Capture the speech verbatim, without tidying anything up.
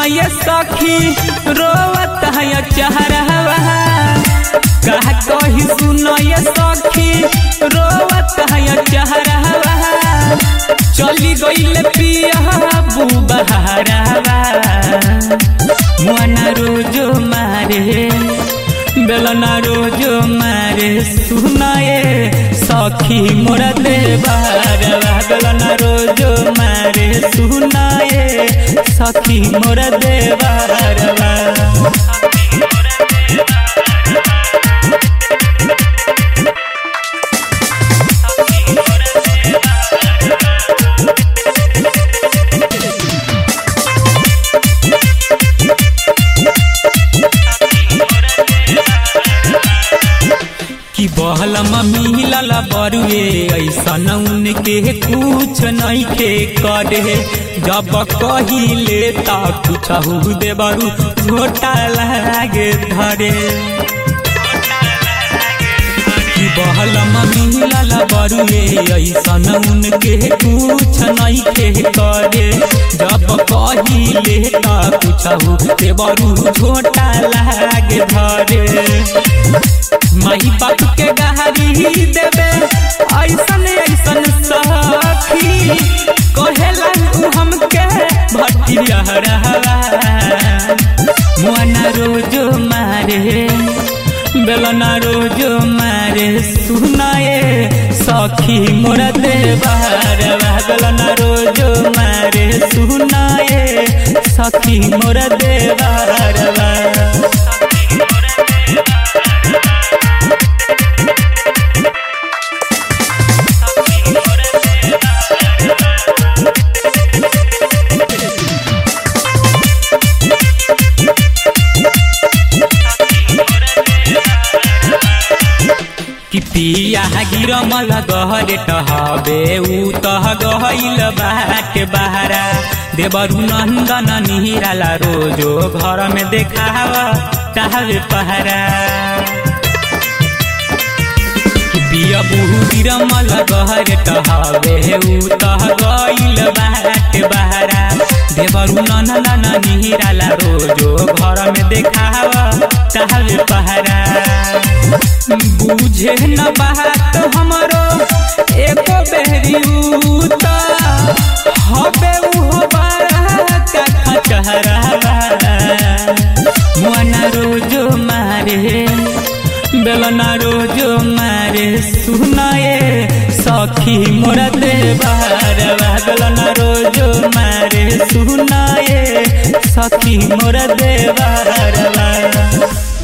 ये सखी रोवत है चेहरवा कह कही सुनो ये सखी रोवत है चेहरवा चली गईल पिया बुबहरवा मुआना रोजो मारे बेलना रोजो मारे सुनाए सखी मोरा देवरवा बेलना रोजो मारे सुनाए सखी मोरा देवरवा कि बहलम मिलल बरुए ऐसा उनके कुछ नहीं के करे जब कहिले ता कुछ दे बरू छोटा लागे धरे कि बहलम मिलल बरुए ऐसा उनके कुछ नहीं के करे जब कहिले ता कुछ दे बरू छोटा लागे धरे माही बाप के गहरी देवे ऐसन ऐसन सखी कहेला तू हमके भटिया रहवा मुआना रोजो मारे बेलना रोजो मारे सुनाए सखी मोरा देवरवा बेलना रोजो मारे सुनाए सखी मोरा देवरवा कि पिया गिरमल गहरे टहबे ऊ तह गहल बाटे बहारा देवरु नंदन निहिराला रोजो घर में देखावा चाहवे पहरा कि पिया बुहु गिरमल गहरे टहबे ऊ तह गहल बाटे बहारा देवरु नंदन निहिराला रोजो घर में देखावा चाहवे पहरा बुझे न बात हमरो एको बेहरी उता हबे उहो बारा का खचहरवा मुआना रोजो मारे बेलना रोजो मारे सुनाए सखी मोरा देवरवा बेलना रोजो मारे सुनाए सखी मोरा देवरवा।